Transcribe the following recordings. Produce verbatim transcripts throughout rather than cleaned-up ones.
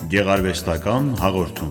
Գեղարվեստական հաղորդում։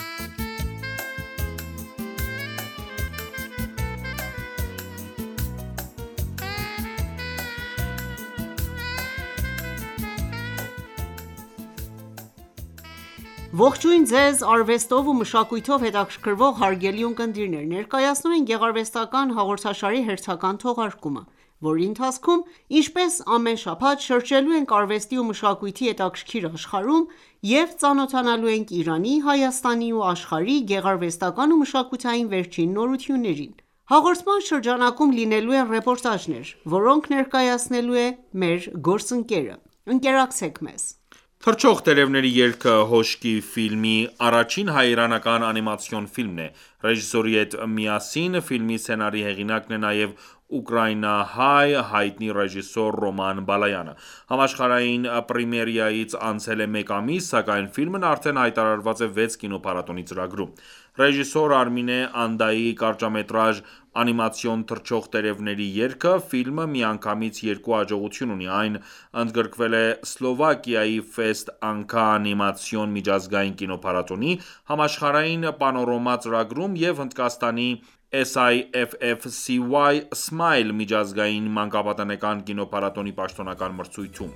Ողջույն ձեզ արվեստով ու մշակույթով հետաքրքրվող հարգելի ունկնդիրներ: Ներկայացնում ենք գեղարվեստական հաղորդաշարի հերթական թողարկումը, որի ընթացքում, ինչպես ամեն շաբաթ, շրջելու ենք արվեստի ու մշակույթի հետաքրքիր աշխարհում և ծանոթանալու ենք Իրանի, Հայաստանի ու աշխարհի գեղարվեստական ու մշակութային վերջին նորություններին: Հաղորդման շրջանակում լինելու են ռեպորտաժներ, որոնք ներկայացնելու է մեր գործընկերը: Ընկերակցեք մեզ: «Թռչող տերևների երգը» հոշկի ֆիլմի առաջին հայ-իրանական անիմացիոն ֆիլմն է։ Ռեժիսորի հետ միասին ֆիլմի սցենարի հեղինակն է նաև ուկրաինահայ հայտնի ռեժիսոր Ռոման Բալայանը։ Համաշխարհային պրեմիերայից անցել է մեկ ամիս, սակայն ֆիլմն արդեն հայտարարված է վեց կինոփառատոնի ծրագրում։ Ռեժիսոր Արմինե Անդայի կարճամետրաժ անիմացիոն «Թռչող տերևների երգը» ֆիլմը միանգամից երկու հաջողություն ունի: Այն ընդգրկվել է Սլովակիայի «Ֆեստ Անքա» անիմացիոն միջազգային կինոփառատոնի համաշխարհային պանորամա ծրագրում և Հնդկաստանի Էս Այ Էֆ Էֆ Սի Ուայ Smile միջազգային մանկապատանեկան կինոփառատոնի պաշտոնական մրցույթում։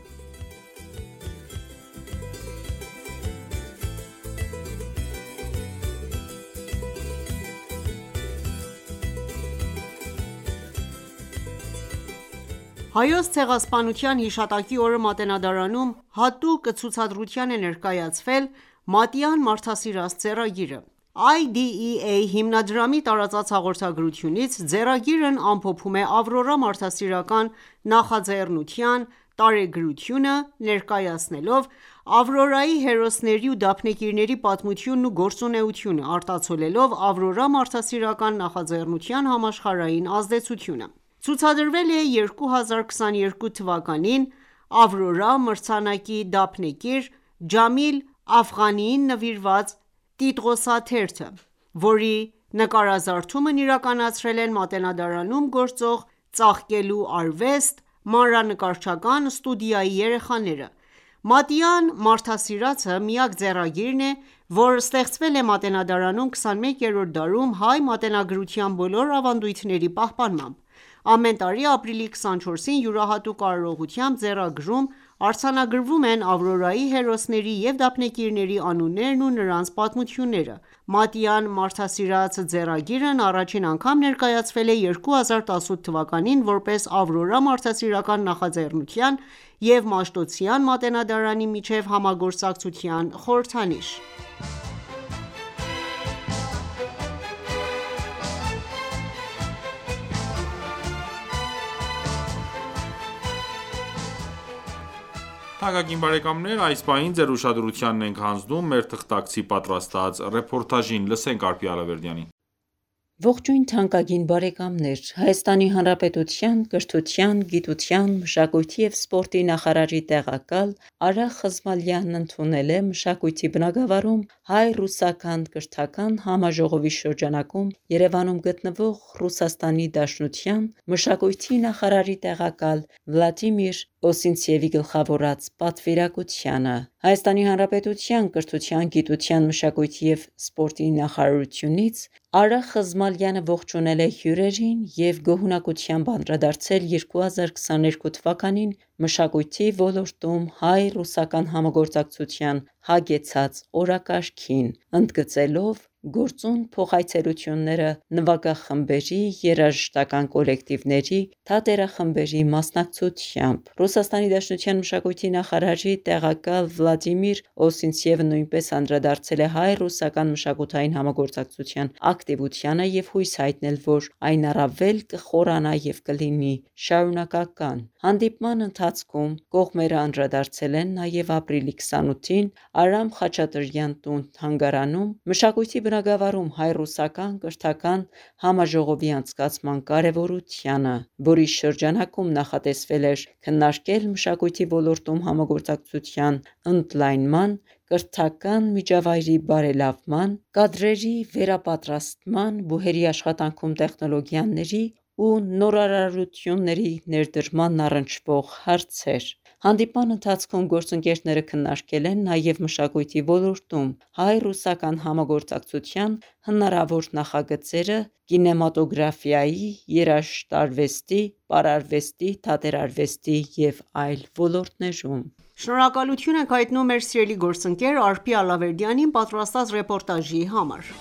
Հայոց ցեղասպանության հիշատակի օրը Մատենադարանում հատուկ ցուցադրության է ներկայացվել «Մատյան մարդասիրած ձեռագիրը»: Այ Դի Ի Էյ հիմնադրամի տարածած հաղորդագրությունից ձեռագիրն ամփոփում է Ավրորա մարդասիրական նախաձեռնության տարեգրությունը, ներկայացնելով Ավրորայի հերոսների ու դափնեկիրների պատմությունն ու գործունեությունը, արտացոլելով Ավրորա մարդասիրական նախաձեռնության համաշխարհային ազդեցությունը: Ցուցադրվել է երկու հազար քսաներկու թվականին Ավրորա մրցանակի դափնեկիր Ջամիլ Աֆղանիին նվիրված տիտղոսաթերթը, որի նկարազարդումն իրականացրել են Մատենադարանում գործող «Ծաղկելու արվեստ» մանրանկարչական ստուդիայի երեխաները: «Մատյան մարդասիրածը» միակ ձեռագիրն է, որ ստեղծվել է Մատենադարանում քսանմեկերորդ դարում հայ մատենագրության բոլոր ավանդույթների պահպանմամբ: Ամեն տարի ապրիլի քսանչորսին յուրահատուկ արարողությամբ ձեռագրում արձանագրվում են Ավրորայի հերոսների և դափնեկիրների անուններն ու նրանց պատմությունները: «Մատյան մարդասիրած ձեռագիրն» առաջին անգամ ներկայացվել է երկու հազար տասութ թվականին որպես Ավրորա մարդասիրական նախաձեռնության և Մաշտոցյան մատենադարանի միջև համագործակցության խորհրդանիշ: Թանկագին բարեկամներ, այս պահին Ձեր ուշադրությանն ենք հանձնում մեր թղթակցի պատրաստած ռեպորտաժին: Լսենք Ալբերդյանին: Ողջույն թանկագին բարեկամներ: Հայաստանի Հանրապետության կրթության, գիտության, մշակույթի և սպորտի նախարարի տեղակալ Արա Խզմալյանն ընդունել է մշակույթի բնագավառում հայ-ռուսական կրթական համաժողովի շրջանակում Երևանում գտնվող Ռուսաստանի Դաշնության մշակույթի նախարարի տեղակալ Վլադիմիր Օսինցևի գլխավորած պատվիրակությանը: ՀՀ կրթության, գիտության, մշակույթի և սպորտի նախարարությունից Արա Խզմալյանը ողջունել է հյուրերին և գոհունակությամբ անդրադարձել երկու հազար քսաներկու թվականին մշակույթի ոլորտում հայ-ռուսական համագործակցության հագեցած օրակարգին, ընդգծելով գործուն փոխայցելությունները նվագախմբերի, երաժշտական կոլեկտիվների, թատերախմբերի մասնակցությամբ: ՌԴ մշակույթի նախարարի տեղակալ Վլադիմիր Օսինցևը նույնպես անդրադարձել է հայ-ռուսական մշակութային համագործակցության ակտիվությանը և հույս հայտնել, որ այն առավել կխորանա և կլինի շարունակական: Հանդիպման ընթացքում կողմերը անդրադարձել են նաև ապրիլի քսանութին Արամ Խաչատրյան տուն-թանգարանում մշակույթի բնագավառում հայ-ռուսական կրթական համաժողովի անցկացման կարևորությանը, որի շրջանակում նախատեսվել էր քննարկել մշակույթի ոլորտում համագործակցության ընդլայնման, կրթական միջավայրի բարելավման, կադրերի վերապատրաստման, բուհերի աշխատանքում տեխնոլոգիաների ու նորարարությունների ներդրմանն առնչվող հարցեր: Հանդիպման ընթացքում գործընկերները քննարկել են նաև մշակույթի ոլորտում հայ-ռուսական համագործակցության հնարավոր նախագծերը կինեմատոգրաֆիայի, երաժշտարվեստի, պարարվեստի, թատերարվեստի և այլ ոլորտներում։ Շնորհակալություն ենք հայտնում մեր սիրելի գործընկեր Արփի Ալավերդյանին պատրաստած ռեպորտաժի համար։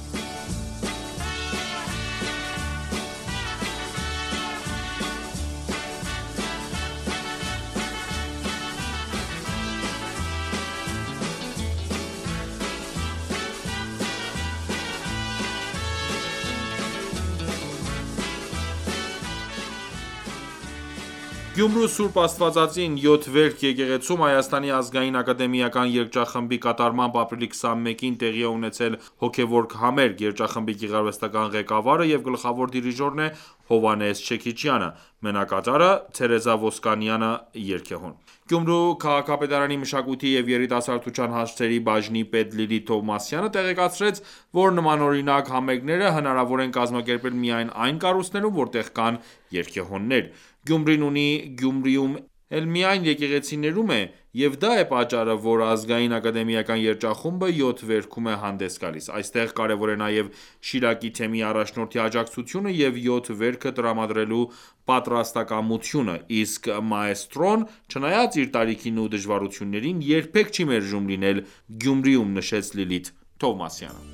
Գյումրու Սուրբ Աստվածածին յոթ վերք եկեղեցում Հայաստանի ազգային ակադեմիական երգչախմբի կատարմամբ ապրիլի քսանմեկին տեղի է ունեցել հոգևոր համերգ։ Երգչախմբի գեղարվեստական ղեկավարը և գլխավոր դիրիժորն է Հովհաննես Չեքիջյանը, մենակատարը՝ Թերեզա Ոսկանյանը երգեհոն։ Գյումրու քաղաքապետարանի մշակույթի և երիտասարդության հարցերի բաժնի պետ Լիլիթ Թովմասյանը տեղեկացրեց, որ նմանօրինակ համերգները հնարավոր են կազմակերպել միայն այն կառույցներում, որտեղ կան երգեհոններ։ Գյումրին ունի Գյումրիում էլ միայն եկեղեցիներում է, և դա է պատճառը, որ Ազգային ակադեմիական երգչախումբը յոթ վերքում է հանդես գալիս։ Այստեղ կարևոր է նաև Շիրակի թեմի առաջնորդի աջակցությունը և յոթ վերքը տրամադրելու պատրաստակամությունը, իսկ մաեստրոն, չնայած իր տարիքին ու դժվարություններին, երբեք չի մերժում լինել Գյումրիում, նշեց Լիլիթ Թովմասյանը։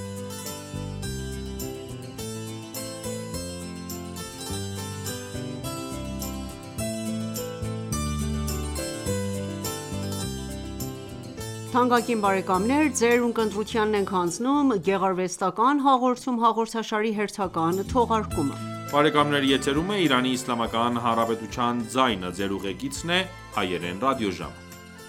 Թանկագին բարեկամներ, ձեր ունկնդրությանն ենք հանձնում գեղարվեստական հաղորդում հաղորդաշարի հերթական թողարկումը։ Բարեկամներ, եթերում է Իրանի Իսլամական Հանրապետության ձայնը, ձեր ուղեկիցն է Հայերեն ռադիոժամ։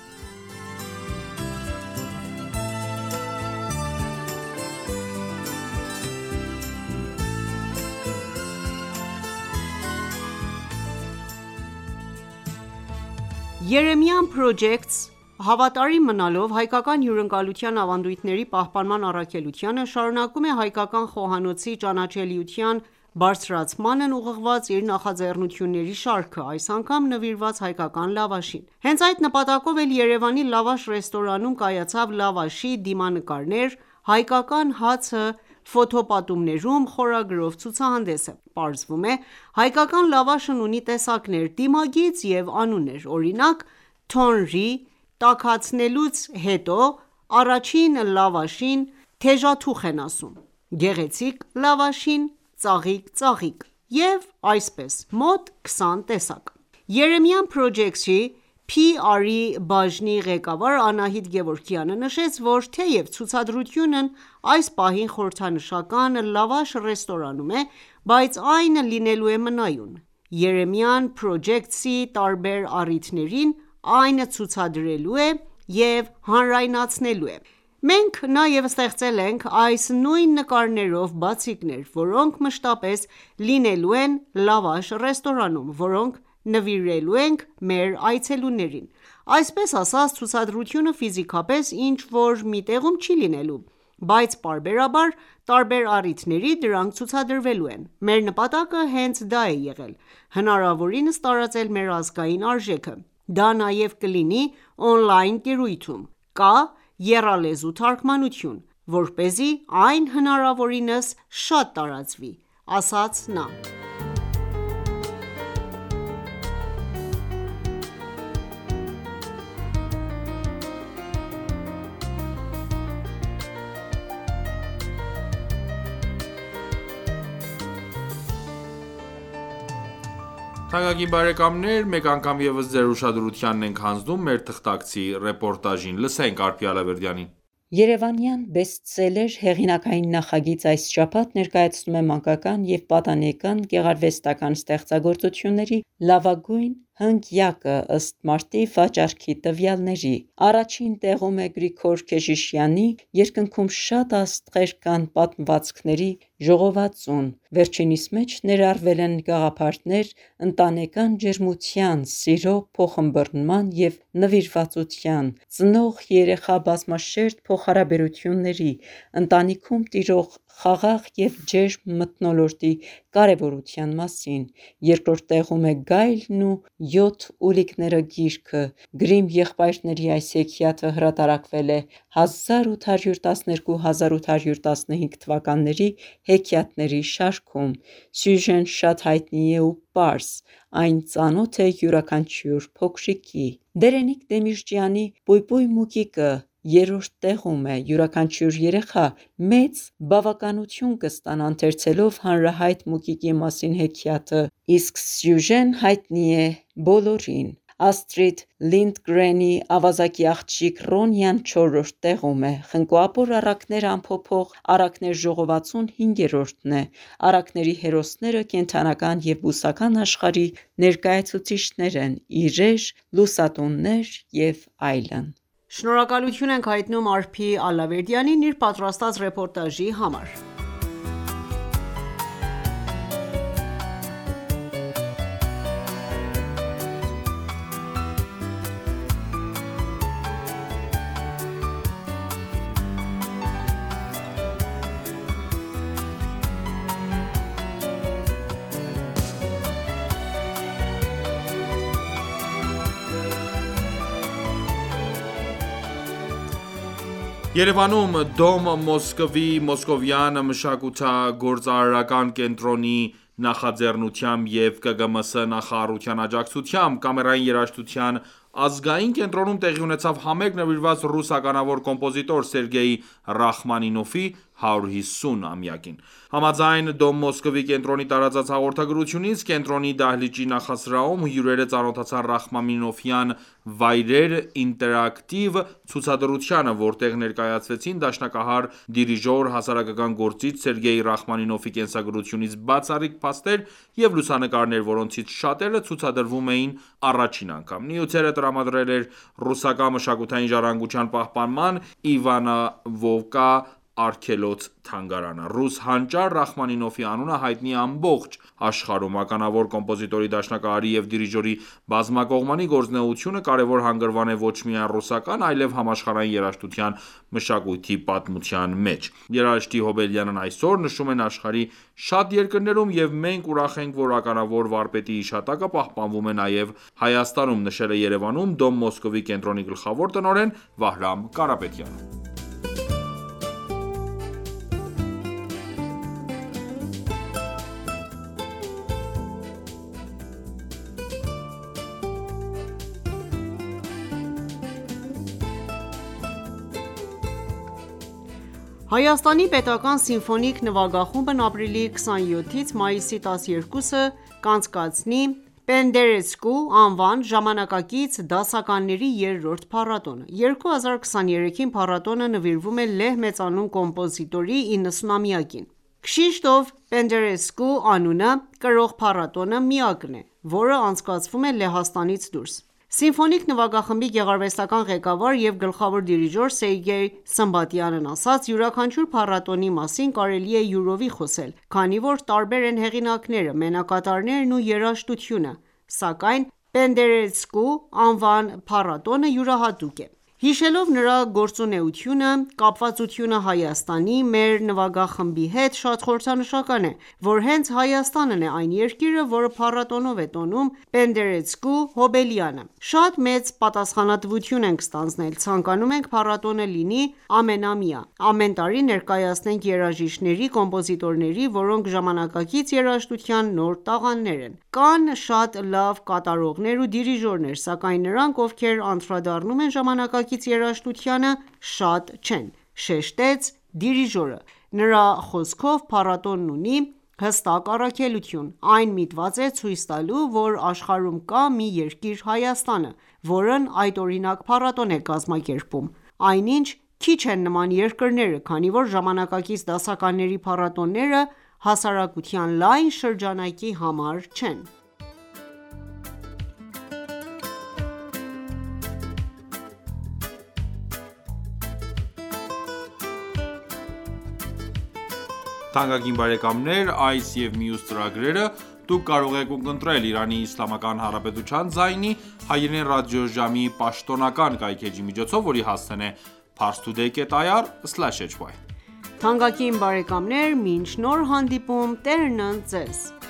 Երեմիան Projects հավատարիմ մնալով հայկական հյուրընկալության ավանդույթների պահպանման առաքելությանը, շարունակում է հայկական խոհանոցի ճանաչելիության բարձրացմանն ուղղված իր նախաձեռնությունների շարքը, այս անգամ նվիրված հայկական լավաշին։ Հենց այդ նպատակով էլ Երևանի Լավաշ ռեստորանում կայացավ լավաշի դիմանկարներ, հայկական հացը ֆոտոպատումներում խորագրով ցուցահանդեսը։ Պարզվում է, հայկական լավաշն ունի տեսակներ, դիմագիծ և անուններ, օրինակ՝ թոնրի տաքացնելուց հետո առաջին լավաշին թեժաթուխ են ասում, գեղեցիկ լավաշին ծաղիկ ծաղիկ և այսպես մոտ քսան տեսակ։ Երեմիան Projects-ի Փի Ար-ի բաժնի ղեկավար Անահիտ Գևորգյանը նշեց, որ թեև ցուցադրությունն այս պահին խորհրդանշական լավաշ ռեստորանում է, բայց այն լինելու է մնայուն։ Երեմիան Projects-ի տարբեր առիթներին այն ցուցադրելու է և հանրայնացնելու է։ Մենք նաև ստեղծել ենք այս նույն նկարներով բացիկներ, որոնք մշտապես լինելու են Լավաշ ռեստորանում, որոնք նվիրելու ենք մեր այցելուներին։ Այսպես ասած, ցուցադրությունը ֆիզիկապես ինչ-որ մի տեղում չի լինելու, բայց պարբերաբար տարբեր առիթների դրանք ցուցադրվելու են։ Մեր նպատակը հենց դա է եղել՝ հնարավորինս տարածել մեր ազգային արժեքը։ Դա նաև կլինի օնլայն տիրույթում։ Կա եռալեզու թարգմանություն, որպեսզի այն հնարավորինս շատ տարածվի, ասաց նա։ Թանկագին բարեկամներ, մեկ անգամ ևս ձեր ուշադրությանն ենք հանձնում մեր թղթակցի ռեպորտաժին։ Լսենք Արփի Ալավերդյանին։ Երևանյան բեսթսելեր հեղինակային նախագիծ այս շաբաթ ներկայացնում է մանկական և պատանեկան գեղարվեստական ստեղծագործությունների լավագույն հնգյակը ըստ մարտի վաճառքի տվյալների։ Առաջին տեղում է Գրիգոր Քեժիշյանի «Երկնքում շատ աստղեր կան» պատմվածքների ժողովածուն։ Վերջինիս մեջ ներառվել են գաղափարներ ընտանեկան ջերմության, սիրո փոխըմբըռնման և նվիրվածության, ծնող-երեխա բազմաշերտ փոխհարաբերությունների, ընտանիքում տիրող խաղաղ և ջերմ մթնոլորտի կարևորության մասին, երկրորդ տեղում է «Գայլն ու յոթ ուլիկները» գիրքը։ Գրիմ եղբայրների այս հեքիաթը հրատարակվել է հազար ութ հարյուր տասներկու - հազար ութ հարյուր տասնհինգ թվականների հեքիաթների շարքում։ Սյուժեն շատ հայտնի է ու պարզ, այն ծանոթ է յուրաքանչյուր փոքրիկի։ Դերենիկ Դեմիրճյանի «Պույպույ Մուկիկը» երրորդ տեղում է։ Յուրաքանչյուր երեխա մեծ բավականություն կստանա ընթերցելով հանրահայտ Մուկիկի մասին հեքիաթը, իսկ սյուժեն հայտնի է բոլորին։ Աստրիդ Լինդգրենի «Ավազակի աղջիկ Ռոնյան» չորրորդ տեղում է։ «Խնկո-Ապոր առակները» ամփոփող «Առակներ» ժողովածուն հինգերորդն է։ Առակների հերոսները կենդանական և բուսական աշխարհի ներկայացուցիչներ են՝ իրեր, լուսատուններ և այլն։ Շնորհակալություն ենք հայտնում Արփի Ալավերդյանին իր պատրաստած ռեպորտաժի համար։ Երևանում Դոմ Մոսկվի մոսկովյան մշակութագործարարական կենտրոնի նախաձեռնությամբ և Կ Կ M S նախարարության աջակցությամբ Կամերային երաժշտության ազգային կենտրոնում տեղի ունեցավ համերգ նվիրված ռուս ականավոր կոմպոզիտոր Սերգեյ Ռախմանինովի հարյուր հիսուն-ամյակին։ Համաձայն Դոմ Մոսկվի կենտրոնի տարածած հաղորդագրությունից, կենտրոնի դահլիճի նախասրահում հյուրերը ծանոթացան Ռախմանինովյան «Վայրեր» ինտերակտիվ ցուցադրությանը, որտեղ ներկայացվեցին դաշնակահար, դիրիժոր, հասարակական գործիչ Սերգեյ Ռախմանինովի կենսագրությունից բացառիկ փաստեր և լուսանկարներ, որոնցից շատերը ցուցադրվում էին առաջին անգամ։ Նյութերը տրամադրել էր ռուսական մշակութային ժառանգության պահպանման Իվանո-Վովկա արգելոց-թանգարանը։ Ռուս հանճար Ռախմանինովի անունը հայտնի է ամբողջ աշխարհում։ Ականավոր կոմպոզիտորի, դաշնակահարի և դիրիժորի բազմակողմանի գործունեությունը կարևոր հանգրվան է ոչ միայն ռուսական, այլև համաշխարհային երաժշտության մշակույթի պատմության մեջ։ Երաժշտի հոբելյանն այսօր նշում են աշխարհի շատ երկրներում, և մենք ուրախ ենք, որ ականավոր վարպետի հիշատակը պահպանվում է նաև Հայաստանում, նշել է Երևանում Դոմ Մոսկվի կենտրոնի գլխավոր տնօրեն Վահրամ Կարապետյանը։ Հայաստանի պետական սիմֆոնիկ նվագախումբն ապրիլի քսանյոթից մայիսի տասներկուսը կանցկացնի «Պենդերեսկու» անվան ժամանակակից դասականների երրորդ փառատոնը։ երկու հազար քսաներեքին փառատոնը նվիրվում է Լեհ մեծանուն կոմպոզիտորի իննսունամյակին։ Քշիշտոֆ Պենդերեսկու անունը կրող փառատոնը միակն է, որը անցկացվում է Լեհաստանից դուրս։ Սիմֆոնիկ նվագախմբի գեղարվեստական ղեկավար և գլխավոր դիրիժոր Սերգեյ Սմբատյանն ասաց. «Յուրաքանչյուր փառատոնի մասին կարելի է յուրովի խոսել, քանի որ տարբեր են հեղինակները, մենակատարներն ու երաժշտությունը, սակայն «Պենդերեսկու» անվան փառատոնը յուրահատուկ է»։ Հիշելով նրա գործունեությունը, կապվածությունը Հայաստանի, մեր նվագախմբի հետ, շատ խորհրդանշական է, որ հենց Հայաստանն է այն երկիրը, որը փառատոնով է տոնում Պենդերեսկու հոբելյանը։ Շատ մեծ պատասխանատվություն ենք ստանձնել։ Ցանկանում ենք փառատոնը լինի ամենամյա։ Ամեն տարի ներկայացնենք երաժիշտների, կոմպոզիտորների, որոնք ժամանակակից երաժշտության նոր տաղանդներ են։ Կան շատ լավ կատարողներ ու դիրիժորներ, սակայն նրանք, ովքեր անդրադառնում են ժամանակակից երաժշտությանը, շատ չեն», շեշտեց դիրիժորը։ Նրա խոսքով փառատոնն ունի հստակ առաքելություն։ Այն միտված է ցույց տալու, որ աշխարհում կա մի երկիր Հայաստանը, որն այդօրինակ փառատոն է կազմակերպում։ Այնինչ քիչ են նման երկրները, քանի որ ժամանակակից դասականների փառատոները հասարակության լայն շրջանակի համար չեն։ Թանկագին բարեկամներ, այս և մյուս ծրագրերը դուք կարող եք ունկնդրել Իրանի Իսլամական Հանրապետության ձայնի հայերեն ռադիոժամի պաշտոնական կայքէջի միջոցով, որի հասցեն է parstoday dot ir slash hy: Թանկագին բարեկամներ, մինչ նոր հանդիպում, Տերն ընդ ձեզ: